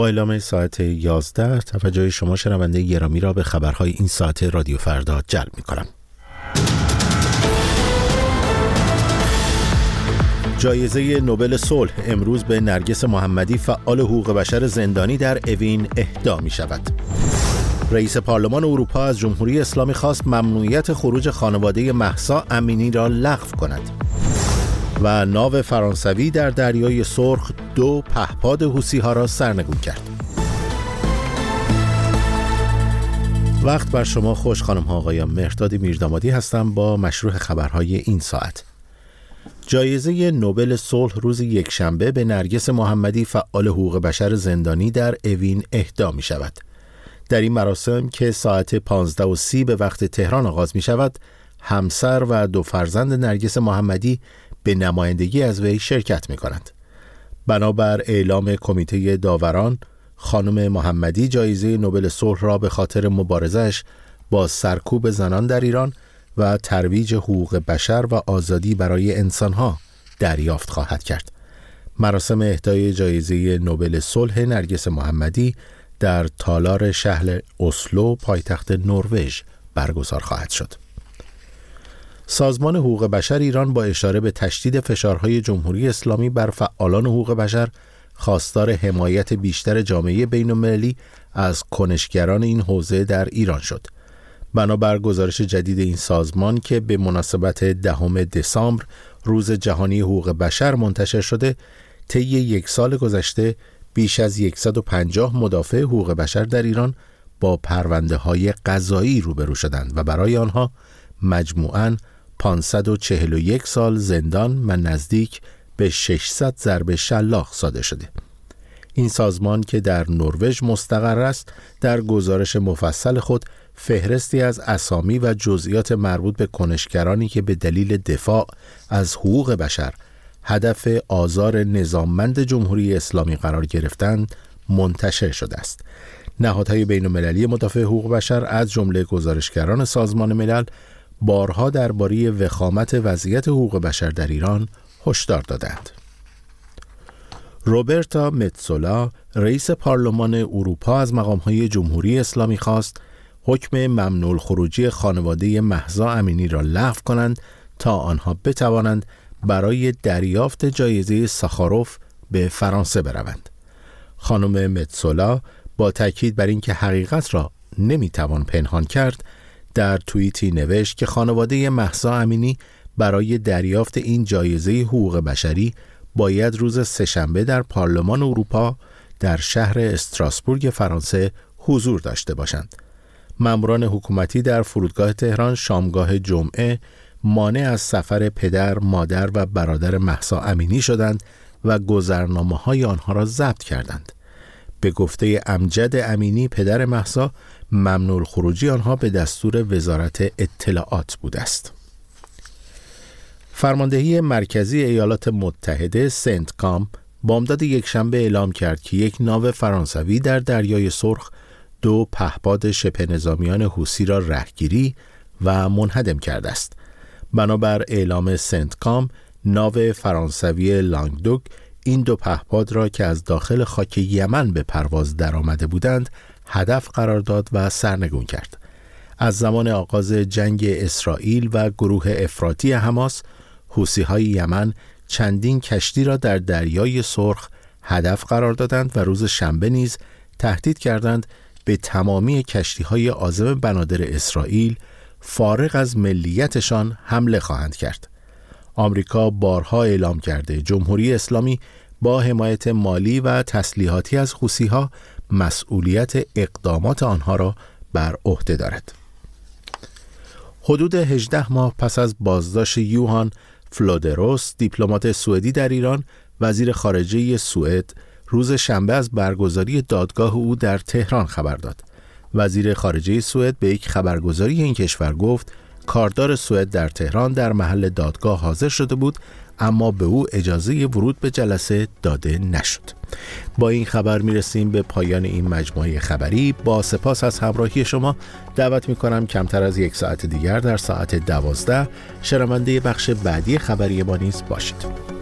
با اعلام ساعت 11 توجه شما شنونده گرامی را به خبرهای این ساعت رادیو فردا جلب می‌کنم. جایزه نوبل صلح امروز به نرگس محمدی فعال حقوق بشر زندانی در اوین اهدا می‌شود. رئیس پارلمان اروپا از جمهوری اسلامی خواست ممنوعیت خروج خانواده مهسا امینی را لغو کند. و ناو فرانسوی در دریای سرخ 2 پهپاد حوثی‌ها را سرنگون کرد. وقت بر شما خوش خانم‌ها آقایان. مهرداد میردامادی هستم با مشروع خبرهای این ساعت. جایزه نوبل صلح روز یکشنبه به نرگس محمدی فعال حقوق بشر زندانی در اوین اهدا می شود. در این مراسم که ساعت 15:30 به وقت تهران آغاز می شود، همسر و 2 فرزند نرگس محمدی به نمایندگی از وی شرکت می کنند. بنابر اعلام کمیته داوران، خانم محمدی جایزه نوبل صلح را به خاطر مبارزه‌اش با سرکوب زنان در ایران و ترویج حقوق بشر و آزادی برای انسانها دریافت خواهد کرد. مراسم اهدای جایزه نوبل صلح نرگس محمدی در تالار شهر اسلو پایتخت نروژ برگزار خواهد شد. سازمان حقوق بشر ایران با اشاره به تشدید فشارهای جمهوری اسلامی بر فعالان حقوق بشر خواستار حمایت بیشتر جامعه بین‌المللی از کنشگران این حوزه در ایران شد. بنابر گزارش جدید این سازمان که به مناسبت 10 دسامبر روز جهانی حقوق بشر منتشر شده، طی 1 سال گذشته بیش از 150 مدافع حقوق بشر در ایران با پرونده‌های قضایی روبرو شدند و برای آنها مجموعاً 541 سال زندان و نزدیک به 600 ضرب شلاق صادر شده. این سازمان که در نروژ مستقر است، در گزارش مفصل خود فهرستی از اسامی و جزئیات مربوط به کنشگرانی که به دلیل دفاع از حقوق بشر هدف آزار نظاممند جمهوری اسلامی قرار گرفتند منتشر شده است. نهادهای بین‌المللی مدافع حقوق بشر از جمله گزارشگران سازمان ملل بارها درباره وخامت وضعیت حقوق بشر در ایران هشدار دادند. روبرتا متسولا، رئیس پارلمان اروپا، از مقام‌های جمهوری اسلامی خواست حکم ممنوع الخروجی خانواده مهسا امینی را لغو کنند تا آنها بتوانند برای دریافت جایزه ساخاروف به فرانسه بروند. خانم متسولا با تاکید بر اینکه حقیقت را نمیتوان پنهان کرد، در توییتی نوشت که خانواده مهسا امینی برای دریافت این جایزه حقوق بشری باید روز سه‌شنبه در پارلمان اروپا در شهر استراسبورگ فرانسه حضور داشته باشند. ماموران حکومتی در فرودگاه تهران شامگاه جمعه مانع از سفر پدر، مادر و برادر مهسا امینی شدند و گذرنامه‌های آنها را ضبط کردند. به گفته امجد امینی، پدر مهسا، ممنوع الخروجی آنها به دستور وزارت اطلاعات بوده است. فرماندهی مرکزی ایالات متحده سنتکام بامداد یکشنبه اعلام کرد که یک ناو فرانسوی در دریای سرخ 2 پهپاد شبه نظامیان حوثی را رهگیری و منهدم کرده است. بنابر اعلام سنتکام، ناو فرانسوی لانگدوک این 2 پهپاد را که از داخل خاک یمن به پرواز درآمده بودند هدف قرار داد و سرنگون کرد. از زمان آغاز جنگ اسرائیل و گروه افراطی حماس، حوثی‌های یمن چندین کشتی را در دریای سرخ هدف قرار دادند و روز شنبه نیز تهدید کردند به تمامی کشتی‌های عازم بنادر اسرائیل فارغ از ملیتشان حمله خواهند کرد. آمریکا بارها اعلام کرده جمهوری اسلامی با حمایت مالی و تسلیحاتی از حوثی‌ها مسئولیت اقدامات آنها را بر عهده دارد. حدود 18 ماه پس از بازداشت یوهان فلودروس، دیپلمات سوئدی در ایران، وزیر خارجه سوئد روز شنبه از برگزاری دادگاه او در تهران خبر داد. وزیر خارجه سوئد به یک خبرگزاری این کشور گفت کاردار سوئد در تهران در محل دادگاه حاضر شده بود، اما به او اجازه ورود به جلسه داده نشد. با این خبر میرسیم به پایان این مجموعه خبری. با سپاس از همراهی شما دعوت میکنم کمتر از 1 ساعت دیگر در ساعت 12 شنونده بخش بعدی خبری ما نیز باشید.